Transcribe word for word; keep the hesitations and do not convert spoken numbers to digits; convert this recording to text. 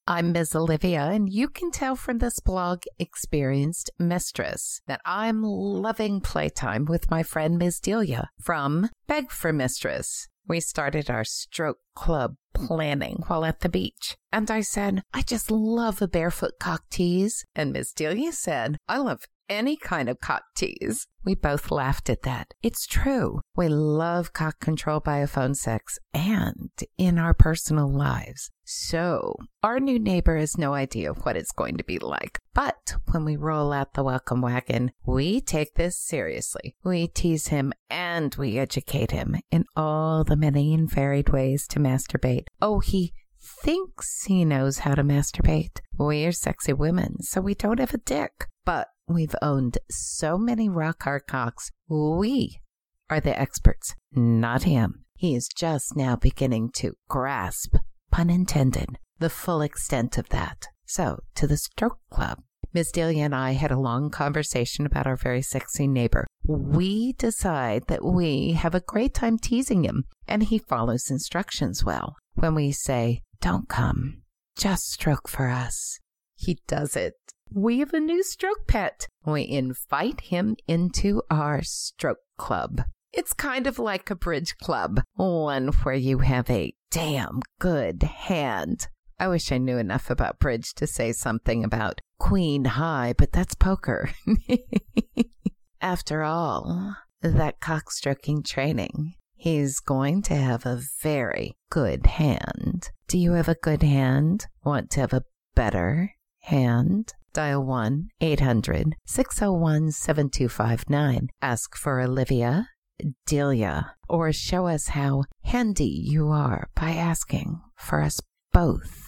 I'm Miz Olivia, and you can tell from this blog, Experienced Mistress, that I'm loving playtime with my friend Miz Delia from Beg for Mistress. We started our stroke club planning while at the beach, and I said, I just love a barefoot cock tease, and Miz Delia said, I love any kind of cock tease. We both laughed at that. It's true. We love cock control by a phone sex and in our personal lives. So our new neighbor has no idea what it's going to be like. But when we roll out the welcome wagon, we take this seriously. We tease him and we educate him in all the many and varied ways to masturbate. Oh, he thinks he knows how to masturbate. We're sexy women, so we don't have a dick. But we've owned so many rock hard cocks. We are the experts, not him. He is just now beginning to grasp, pun intended, the full extent of that. So, to the stroke club. Miz Delia and I had a long conversation about our very sexy neighbor. We decide that we have a great time teasing him, and he follows instructions well. When we say, don't come, just stroke for us, he does it. We have a new stroke pet. We invite him into our stroke club. It's kind of like a bridge club, one where you have a damn good hand. I wish I knew enough about bridge to say something about queen high, but that's poker. After all, that cock-stroking training, he's going to have a very good hand. Do you have a good hand? Want to have a better hand? Dial one eight hundred six oh one seven two five nine. Ask for Olivia Delia, or show us how handy you are by asking for us both.